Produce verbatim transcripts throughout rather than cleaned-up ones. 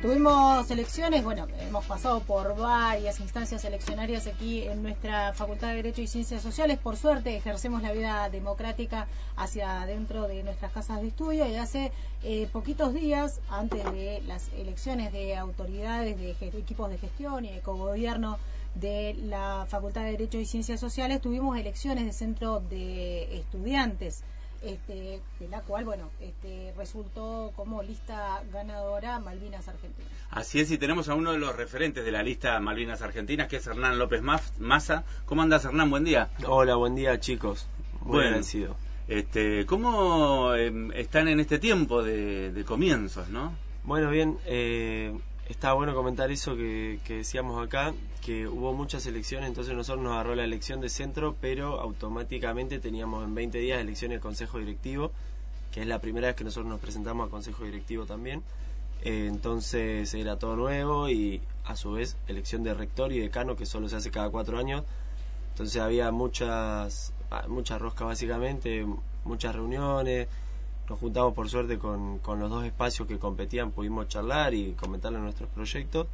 Tuvimos elecciones, bueno, hemos pasado por varias instancias eleccionarias aquí en nuestra Facultad de Derecho y Ciencias Sociales. Por suerte ejercemos la vida democrática hacia dentro de nuestras casas de estudio, y hace eh, poquitos días, antes de las elecciones de autoridades, de, de equipos de gestión y de cogobierno de la Facultad de Derecho y Ciencias Sociales, tuvimos elecciones de centro de estudiantes. Este, de la cual, bueno, este, resultó como lista ganadora Malvinas Argentinas. Así es, y tenemos a uno de los referentes de la lista Malvinas Argentinas, que es Hernán López Maza. ¿Cómo andas, Hernán? Buen día. Hola, buen día, chicos. Muy bueno, agradecido. Este, ¿Cómo eh, están en este tiempo de, de comienzos, no? Bueno, bien, eh, está bueno comentar eso que, que decíamos acá, que hubo muchas elecciones, entonces nosotros nos agarró la elección de centro, pero automáticamente teníamos en veinte días elecciones de consejo directivo, que es la primera vez que nosotros nos presentamos al consejo directivo también. Eh, entonces era todo nuevo, y a su vez elección de rector y decano, que solo se hace cada cuatro años. Entonces había muchas, mucha rosca básicamente, muchas reuniones. Nos juntamos por suerte con, con los dos espacios que competían, pudimos charlar y comentarle nuestros proyectos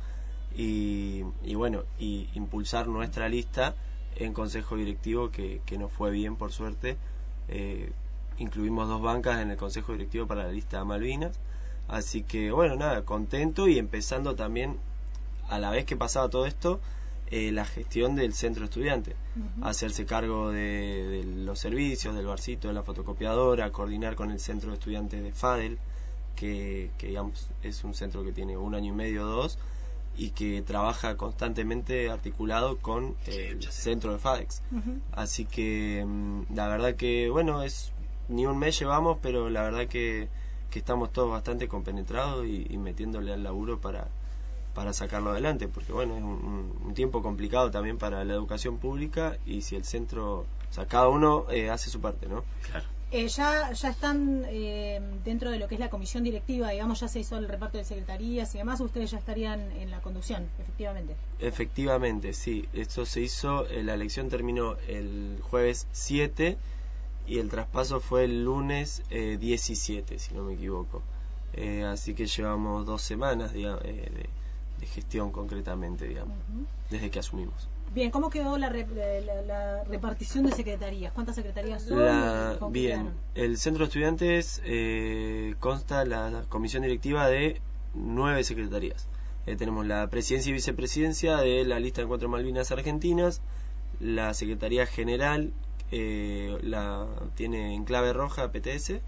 y, y bueno, y impulsar nuestra lista en consejo directivo, que, que nos fue bien por suerte. Eh, incluimos dos bancas en el consejo directivo para la lista de Malvinas, así que bueno, nada, contento, y empezando también, a la vez que pasaba todo esto, Eh, la gestión del centro estudiante, uh-huh. hacerse cargo de, de los servicios, del barcito, de la fotocopiadora, coordinar con el centro de estudiantes de FADEL, que, que digamos es un centro que tiene un año y medio o dos, y que trabaja constantemente articulado con eh, el centro de FADEX. Uh-huh. Así que mm, la verdad que, bueno, es ni un mes llevamos, pero la verdad que, que estamos todos bastante compenetrados y, y metiéndole al laburo para para sacarlo adelante, porque bueno, es un, un tiempo complicado también para la educación pública, y si el centro, o sea, cada uno eh, hace su parte, ¿no? Claro. Eh, ya ya están eh, dentro de lo que es la comisión directiva, digamos, ya se hizo el reparto de secretarías y demás, ustedes ya estarían en la conducción, efectivamente. Efectivamente, sí, esto se hizo, eh, la elección terminó el jueves siete y el traspaso fue el lunes eh, diecisiete, si no me equivoco. Eh, así que llevamos dos semanas, digamos, eh, de de gestión concretamente, digamos, uh-huh. desde que asumimos. Bien, ¿cómo quedó la, re, la, la repartición de secretarías? ¿Cuántas secretarías son? La, bien, el centro de estudiantes eh, consta la comisión directiva de nueve secretarías. Eh, tenemos la presidencia y vicepresidencia de la lista de Encuentro Malvinas Argentinas, la secretaría general eh, la tiene en clave roja P T S,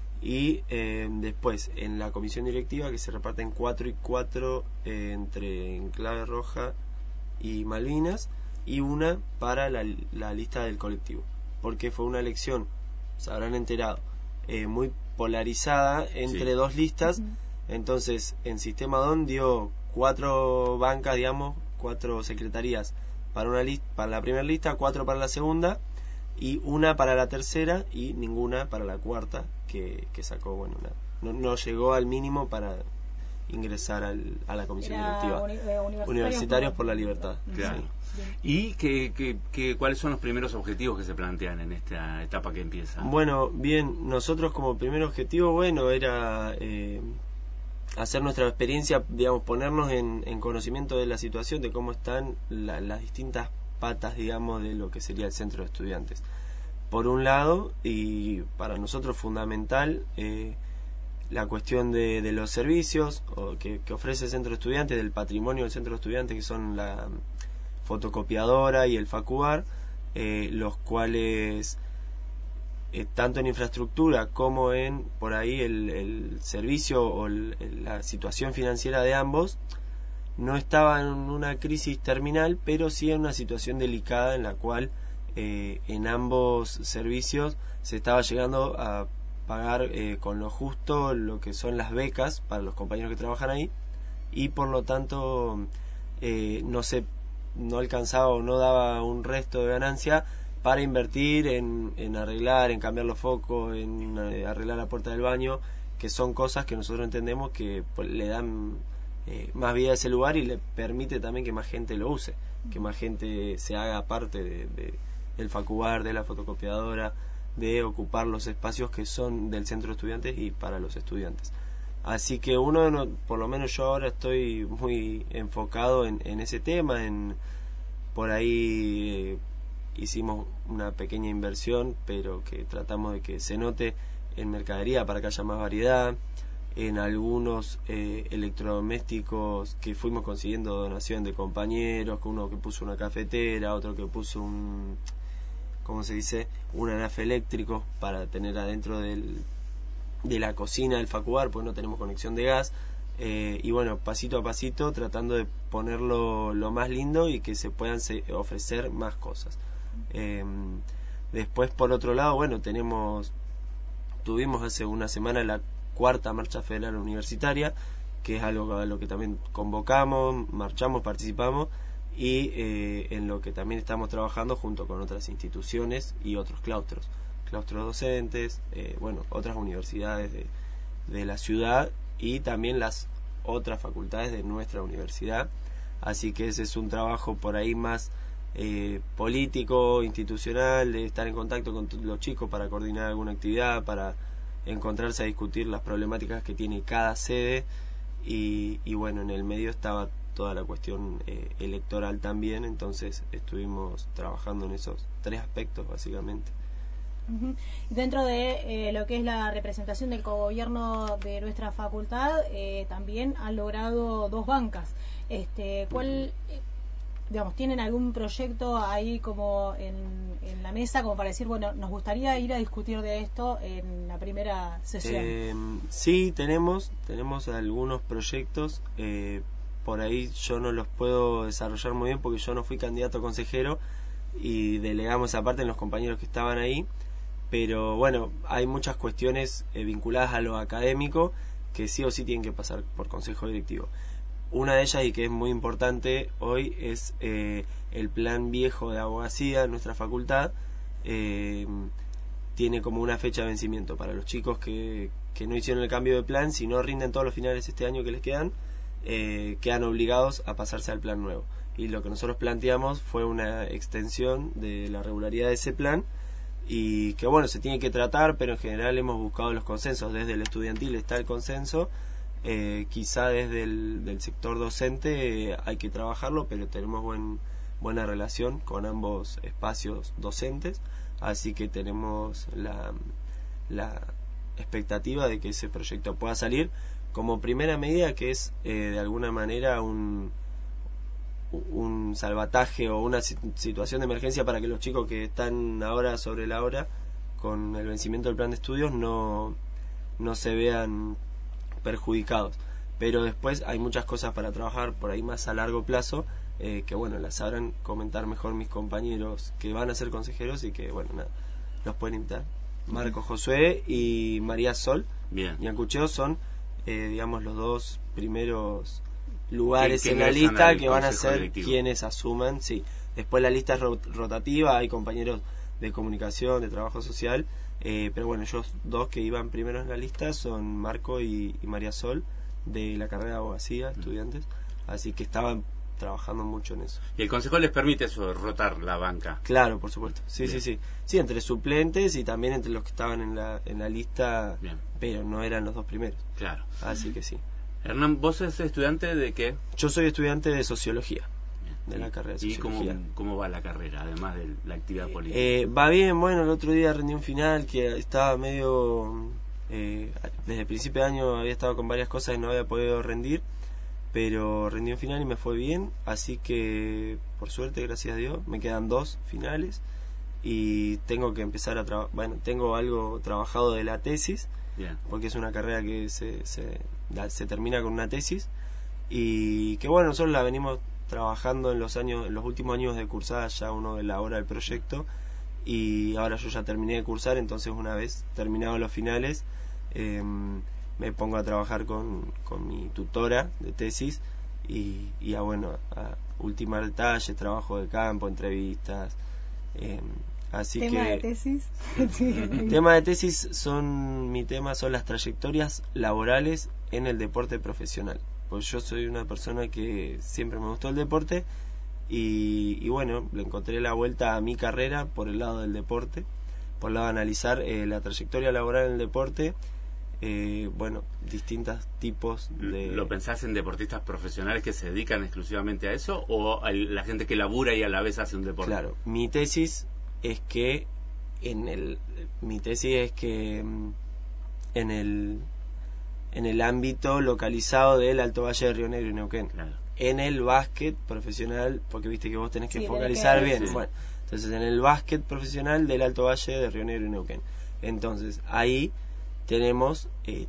y eh, después en la comisión directiva, que se reparten cuatro y cuatro eh, entre Enclave Roja y Malvinas, y una para la, la lista del colectivo, porque fue una elección, se habrán enterado, eh, muy polarizada entre sí. dos listas. Uh-huh. Entonces en Sistema D O N dio cuatro bancas, digamos, cuatro secretarías para una lista, para la primera lista, cuatro para la segunda, y una para la tercera y ninguna para la cuarta, que, que sacó, bueno, una, no, no llegó al mínimo para ingresar al, a la comisión Era directiva. Uni, eh, universitarios, universitarios por la libertad. Claro. Sí. ¿Y qué, qué, qué, cuáles son los primeros objetivos que se plantean en esta etapa que empieza? Bueno, bien, nosotros como primer objetivo, bueno, era eh, hacer nuestra experiencia, digamos, ponernos en, en conocimiento de la situación, de cómo están la, las distintas patas, digamos, de lo que sería el centro de estudiantes. Por un lado, y para nosotros fundamental, eh, la cuestión de, de los servicios o que, que ofrece el centro de estudiantes, del patrimonio del centro de estudiantes, que son la fotocopiadora y el FACUAR, eh, los cuales eh, tanto en infraestructura como en por ahí el, el servicio o el, la situación financiera de ambos no estaba en una crisis terminal, pero sí en una situación delicada en la cual eh, en ambos servicios se estaba llegando a pagar eh, con lo justo lo que son las becas para los compañeros que trabajan ahí, y por lo tanto eh, no se no alcanzaba o no daba un resto de ganancia para invertir en, en arreglar, en cambiar los focos, en eh, arreglar la puerta del baño, que son cosas que nosotros entendemos que pues, le dan eh, más vida a ese lugar y le permite también que más gente lo use, que más gente se haga parte de, de, del FACUAR, de la fotocopiadora, de ocupar los espacios que son del centro de estudiantes y para los estudiantes. Así que uno, no, por lo menos yo ahora estoy muy enfocado en, en ese tema, en por ahí eh, hicimos una pequeña inversión, pero que tratamos de que se note en mercadería para que haya más variedad, en algunos eh, electrodomésticos que fuimos consiguiendo donación de compañeros, uno que puso una cafetera, otro que puso un, ¿cómo se dice?, un anafe eléctrico para tener adentro del, de la cocina del Facubar, porque no tenemos conexión de gas. Eh, y bueno, pasito a pasito tratando de ponerlo lo más lindo y que se puedan se, ofrecer más cosas. Eh, después, por otro lado, bueno, tenemos tuvimos hace una semana la cuarta marcha federal universitaria, que es algo a lo que también convocamos, marchamos, participamos, y eh, en lo que también estamos trabajando junto con otras instituciones y otros claustros, claustros docentes, eh, bueno, otras universidades de, de la ciudad y también las otras facultades de nuestra universidad. Así que ese es un trabajo por ahí más eh, político, institucional, de estar en contacto con los chicos para coordinar alguna actividad, para encontrarse a discutir las problemáticas que tiene cada sede. Y, y bueno, en el medio estaba toda la cuestión eh, electoral también, entonces estuvimos trabajando en esos tres aspectos básicamente. Uh-huh. Dentro de eh, lo que es la representación del cogobierno de nuestra facultad, eh, también han logrado dos bancas. Este, ¿cuál, eh, digamos, tienen algún proyecto ahí como en, en la mesa como para decir, bueno, nos gustaría ir a discutir de esto en la primera sesión? Eh, sí, tenemos, tenemos algunos proyectos. Eh, por ahí yo no los puedo desarrollar muy bien porque yo no fui candidato a consejero y delegamos esa parte en los compañeros que estaban ahí. Pero bueno, hay muchas cuestiones eh, vinculadas a lo académico que sí o sí tienen que pasar por consejo directivo. Una de ellas, y que es muy importante hoy, es eh, el plan viejo de abogacía en nuestra facultad. Eh, tiene como una fecha de vencimiento para los chicos que, que no hicieron el cambio de plan. Si no rinden todos los finales este año que les quedan, eh, quedan obligados a pasarse al plan nuevo. Y lo que nosotros planteamos fue una extensión de la regularidad de ese plan, y que bueno, se tiene que tratar, pero en general hemos buscado los consensos. Desde el estudiantil está el consenso, eh, quizá desde el del sector docente eh, hay que trabajarlo, pero tenemos buen, buena relación con ambos espacios docentes, así que tenemos la, la expectativa de que ese proyecto pueda salir como primera medida, que es eh, de alguna manera un un salvataje o una situación de emergencia para que los chicos que están ahora sobre la hora con el vencimiento del plan de estudios no, no se vean perjudicados. Pero después hay muchas cosas para trabajar por ahí más a largo plazo, eh, que bueno, las sabrán comentar mejor mis compañeros que van a ser consejeros y que bueno, nada, los pueden invitar. Marco Josué y María Sol y Ancucheo son eh, digamos los dos primeros lugares en la lista que van a ser directivo. Quienes asuman, sí. Después la lista es rotativa, hay compañeros de comunicación, de trabajo social, eh, pero bueno, ellos dos que iban primero en la lista son Marco y, y María Sol, de la carrera de abogacía, estudiantes, así que estaban trabajando mucho en eso. ¿Y el consejo les permite eso, rotar la banca? Claro, por supuesto, sí, Bien. sí, sí. Sí, entre suplentes y también entre los que estaban en la, en la lista, Bien. Pero no eran los dos primeros. Claro. Así que sí. Hernán, ¿vos sos estudiante de qué? Yo soy estudiante de Sociología, de ¿Y, la carrera de ¿Y Sociología. cómo, cómo va la carrera, además de la actividad política? Eh, va bien, bueno, el otro día rendí un final que estaba medio... Eh, desde el principio de año había estado con varias cosas y no había podido rendir, pero rendí un final y me fue bien, así que por suerte, gracias a Dios, me quedan dos finales y tengo que empezar a trabajar, bueno, tengo algo trabajado de la tesis, Bien. Porque es una carrera que se, se, se termina con una tesis y que bueno, nosotros la venimos trabajando en los años, en los últimos años de cursada, ya uno elabora el proyecto y ahora yo ya terminé de cursar, entonces una vez terminados los finales eh, me pongo a trabajar con, con mi tutora de tesis y, y a bueno, a ultimar detalles, trabajo de campo, entrevistas, eh, así ¿Tema que de tesis? tema de tesis son mi tema son las trayectorias laborales en el deporte profesional, pues yo soy una persona que siempre me gustó el deporte y, y bueno, le encontré la vuelta a mi carrera por el lado del deporte, por el lado de analizar eh, la trayectoria laboral en el deporte, eh, bueno, distintos tipos de... ¿Lo pensás en deportistas profesionales que se dedican exclusivamente a eso o a la gente que labura y a la vez hace un deporte? Claro, mi tesis es que en el mi tesis es que en el en el ámbito localizado del Alto Valle de Río Negro y Neuquén, claro. En el básquet profesional, porque viste que vos tenés que sí, focalizar que... bien, sí. Bueno, entonces en el básquet profesional del Alto Valle de Río Negro y Neuquén. Entonces ahí tenemos eh,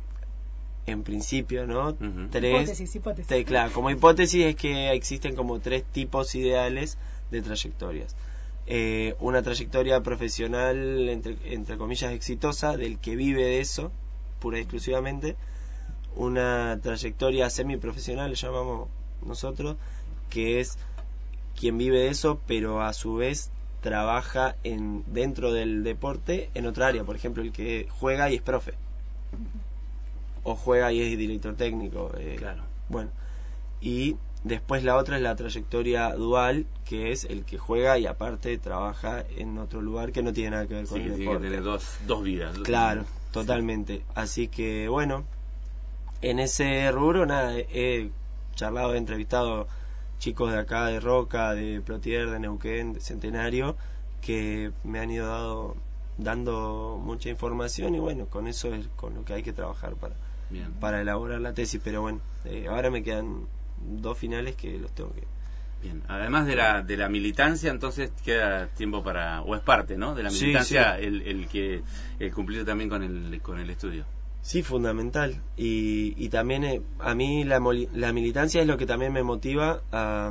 en principio, ¿no? Uh-huh. Tres hipótesis, hipótesis. Te, claro, como hipótesis es que existen como tres tipos ideales de trayectorias. Eh, una trayectoria profesional entre, entre comillas exitosa del que vive de eso pura y exclusivamente, una trayectoria semiprofesional le llamamos nosotros, que es quien vive de eso pero a su vez trabaja en dentro del deporte en otra área, por ejemplo el que juega y es profe o juega y es director técnico, eh, claro. Bueno, y después la otra es la trayectoria dual, que es el que juega y aparte trabaja en otro lugar que no tiene nada que ver con sí, el que deporte. tiene dos, dos vidas. Claro, totalmente. Sí. Así que bueno, en ese rubro nada, he charlado, he entrevistado chicos de acá, de Roca, de Plotier, de Neuquén, de Centenario, que me han ido dado, dando mucha información y bueno, con eso es con lo que hay que trabajar para, Bien. para elaborar la tesis. Pero bueno, eh, ahora me quedan dos finales que los tengo que... Bien, además de la de la militancia, entonces queda tiempo para, o es parte, ¿no? De la militancia, sí, sí. El, el que el cumplir también con el con el estudio. Sí, fundamental. Y, y también eh, a mí la, la militancia es lo que también me motiva a,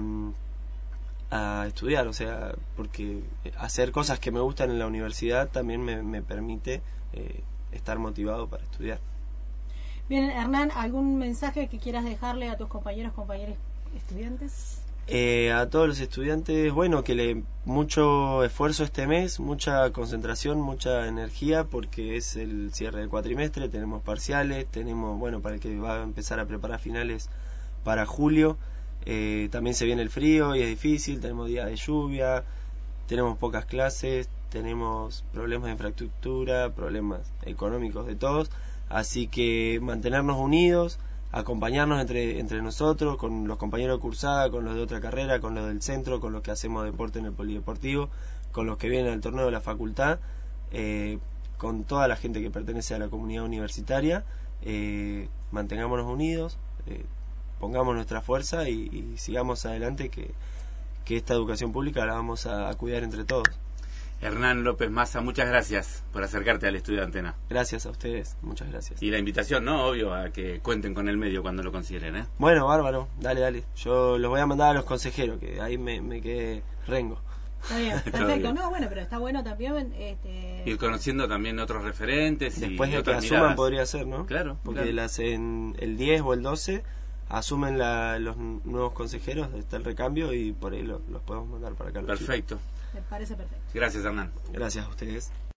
a estudiar, o sea, porque hacer cosas que me gustan en la universidad también me, me permite eh, estar motivado para estudiar. Bien, Hernán, ¿algún mensaje que quieras dejarle a tus compañeros, compañeras estudiantes? Eh, a todos los estudiantes, bueno, que le mucho esfuerzo este mes, mucha concentración, mucha energía, porque es el cierre del cuatrimestre, tenemos parciales, tenemos, bueno, para el que va a empezar a preparar finales para julio, eh, también se viene el frío y es difícil, tenemos días de lluvia, tenemos pocas clases, tenemos problemas de infraestructura, problemas económicos de todos, así que mantenernos unidos, acompañarnos entre entre nosotros, con los compañeros de cursada, con los de otra carrera, con los del centro, con los que hacemos deporte en el polideportivo, con los que vienen al torneo de la facultad, eh, con toda la gente que pertenece a la comunidad universitaria, eh, mantengámonos unidos, eh, pongamos nuestra fuerza y, y sigamos adelante, que, que esta educación pública la vamos a, a cuidar entre todos. Hernán López Massa, muchas gracias por acercarte al estudio de Antena. Gracias a ustedes, muchas gracias. Y la invitación, ¿no? Obvio, a que cuenten con el medio cuando lo consideren, ¿eh? Bueno, bárbaro, dale, dale. Yo los voy a mandar a los consejeros, que ahí me, me quedé rengo. Está bien, perfecto. No, bueno, pero está bueno también... Este... ir conociendo también otros referentes. Después y de que otras asuman miradas. Podría ser, ¿no? Claro. Porque claro. las en el diez o el doce asumen la, los nuevos consejeros, está el recambio y por ahí lo, los podemos mandar para acá. Perfecto. Me parece perfecto. Gracias, Hernán. Gracias a ustedes.